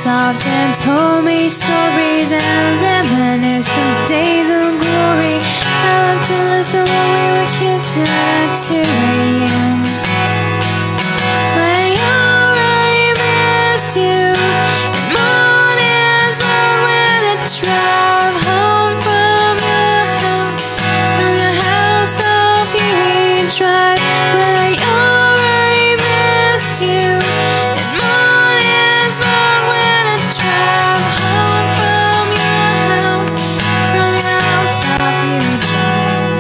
soft and told me stories and reminisced of days of glory. I loved to listen when we were kissing at 2 a.m. But you're right, missed you. And mornings when I drive home from your house off Huey Drive. But you're right, missed you. And mornings when I drive home from your house off Huey Drive.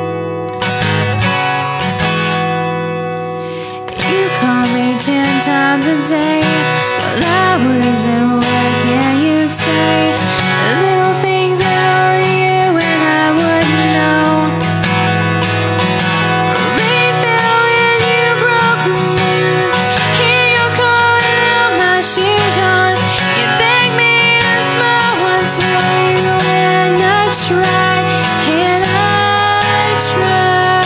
You called me 10 times a day while I was at work, and you'd say the little things that only you and I would know. Rain fell when you broke the news. Here you're calling out my shoes on. You begged me to smile once for you, and I tried, and I tried.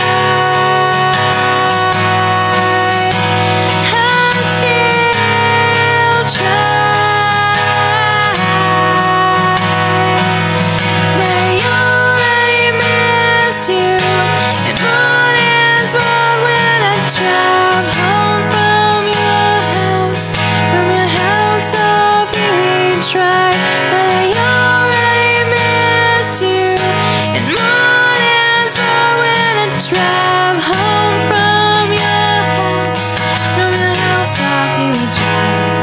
I still try. But you're right, missed you. And mornings when I drive home from your house off Huey Drive. But you're right, missed you. And mornings when I drive home from your house off Huey Drive.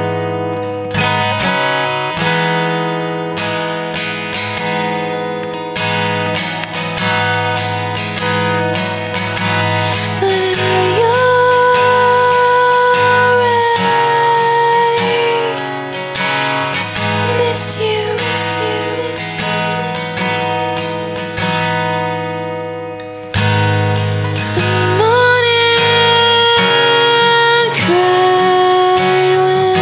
But you're ready. Missed you. The morning cried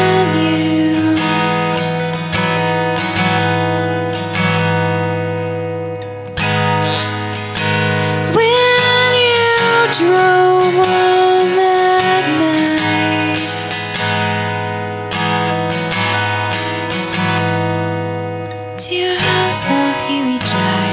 when you drove on that night. To your house off Huey Drive.